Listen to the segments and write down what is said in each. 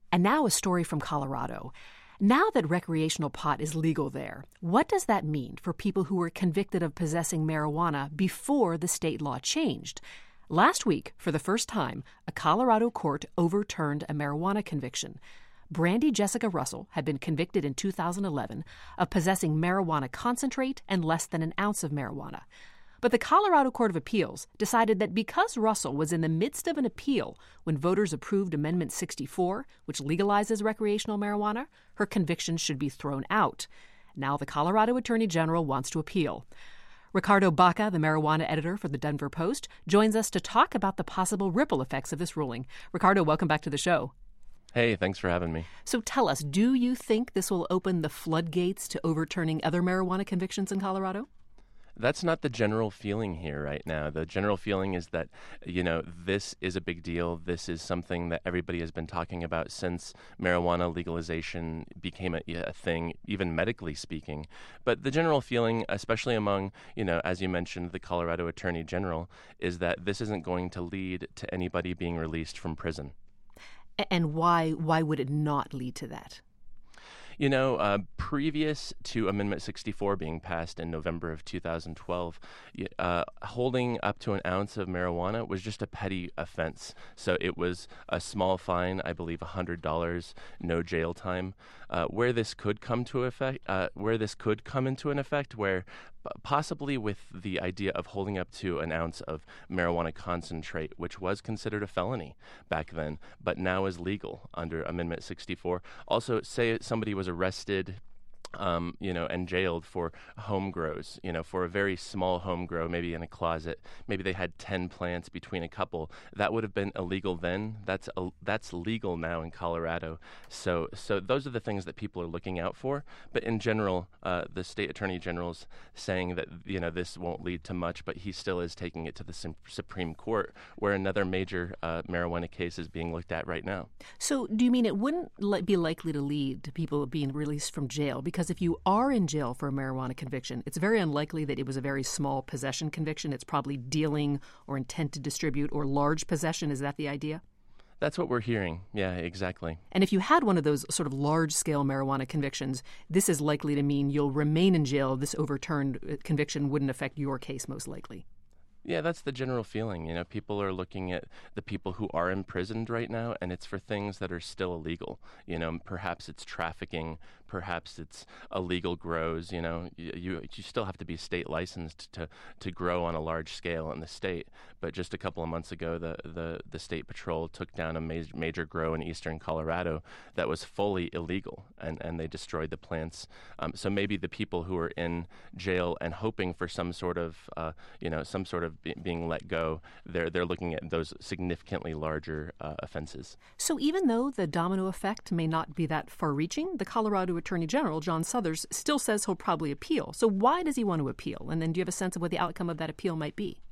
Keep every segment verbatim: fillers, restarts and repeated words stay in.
And now a story from Colorado. Now that recreational pot is legal there, what does that mean for people who were convicted of possessing marijuana before the state law changed? Last week, for the first time, a Colorado court overturned a marijuana conviction. Brandy Jessica Russell had been convicted in two thousand eleven of possessing marijuana concentrate and less than an ounce of marijuana. But the Colorado Court of Appeals decided that because Russell was in the midst of an appeal when voters approved Amendment sixty-four, which legalizes recreational marijuana, her conviction should be thrown out. Now the Colorado Attorney General wants to appeal. Ricardo Baca, the marijuana editor for the Denver Post, joins us to talk about the possible ripple effects of this ruling. Ricardo, welcome back to the show. Hey, thanks for having me. So tell us, do you think this will open the floodgates to overturning other marijuana convictions in Colorado? That's not the general feeling here right now. The general feeling is that, you know, this is a big deal. This is something that everybody has been talking about since marijuana legalization became a, a thing, even medically speaking. But the general feeling, especially among, you know, as you mentioned, the Colorado Attorney General, is that this isn't going to lead to anybody being released from prison. And why why would it not lead to that? You know, uh, previous to Amendment sixty-four being passed in November of two thousand twelve, uh, holding up to an ounce of marijuana was just a petty offense. So it was a small fine, I believe one hundred dollars, no jail time. Uh, where this could come to effect, uh, where this could come into an effect, where possibly with the idea of holding up to an ounce of marijuana concentrate, which was considered a felony back then, but now is legal under Amendment sixty-four. Also, say somebody was arrested Um, you know, and jailed for home grows, you know, for a very small home grow, maybe in a closet. Maybe they had ten plants between a couple. That would have been illegal then. That's a, that's legal now in Colorado. So so those are the things that people are looking out for. But in general, uh, the state attorney general's saying that, you know, this won't lead to much, but he still is taking it to the sim- Supreme Court, where another major uh, marijuana case is being looked at right now. So do you mean it wouldn't li- be likely to lead to people being released from jail? Because Because if you are in jail for a marijuana conviction, it's very unlikely that it was a very small possession conviction. It's probably dealing or intent to distribute or large possession. Is that the idea? That's what we're hearing. Yeah, exactly. And if you had one of those sort of large-scale marijuana convictions, this is likely to mean you'll remain in jail. This overturned conviction wouldn't affect your case, most likely. Yeah, that's the general feeling. You know, people are looking at the people who are imprisoned right now, and it's for things that are still illegal. You know, perhaps it's trafficking, perhaps it's illegal grows. You know, you you, you still have to be state licensed to, to grow on a large scale in the state. But just a couple of months ago, the, the, the State Patrol took down a major, major grow in eastern Colorado that was fully illegal, and, and they destroyed the plants. Um, so maybe the people who are in jail and hoping for some sort of, uh, you know, some sort of be, being let go, they're they're looking at those significantly larger uh, offenses. So even though the domino effect may not be that far-reaching, the Colorado Attorney General, John Suthers, still says he'll probably appeal. So why does he want to appeal? And then do you have a sense of what the outcome of that appeal might be?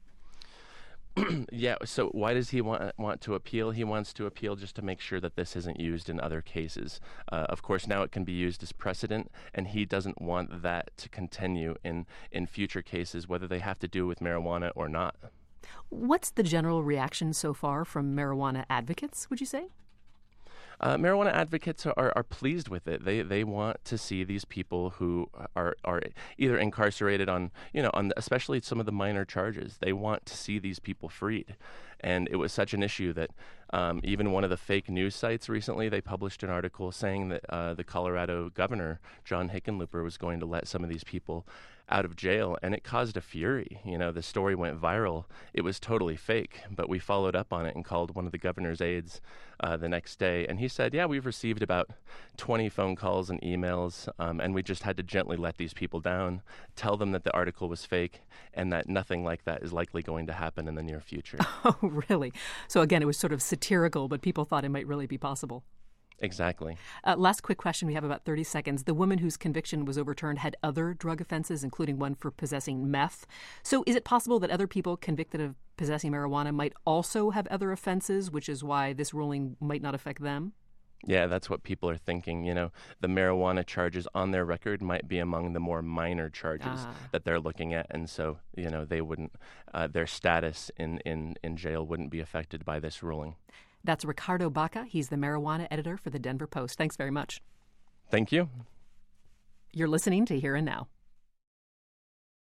Yeah, so why does he want want to appeal? He wants to appeal just to make sure that this isn't used in other cases. Uh, of course, now it can be used as precedent, and he doesn't want that to continue in, in future cases, whether they have to do with marijuana or not. What's the general reaction so far from marijuana advocates, would you say? Uh, marijuana advocates are, are pleased with it. They they want to see these people who are are either incarcerated on, you know, on especially some of the minor charges. They want to see these people freed. And it was such an issue that um, even one of the fake news sites recently, they published an article saying that uh, the Colorado governor, John Hickenlooper, was going to let some of these people out of jail, and it caused a fury. You know, the story went viral. It was totally fake, but we followed up on it and called one of the governor's aides uh, the next day, and he said, yeah, we've received about twenty phone calls and emails, um, and we just had to gently let these people down, tell them that the article was fake, and that nothing like that is likely going to happen in the near future. Oh, really? So again, it was sort of satirical, but people thought it might really be possible. Exactly. Uh, last quick question. We have about thirty seconds. The woman whose conviction was overturned had other drug offenses, including one for possessing meth. So is it possible that other people convicted of possessing marijuana might also have other offenses, which is why this ruling might not affect them? Yeah, that's what people are thinking. You know, the marijuana charges on their record might be among the more minor charges Ah. that they're looking at. And so, you know, they wouldn't, uh, their status in, in, in jail wouldn't be affected by this ruling. That's Ricardo Baca. He's the marijuana editor for the Denver Post. Thanks very much. Thank you. You're listening to Here and Now.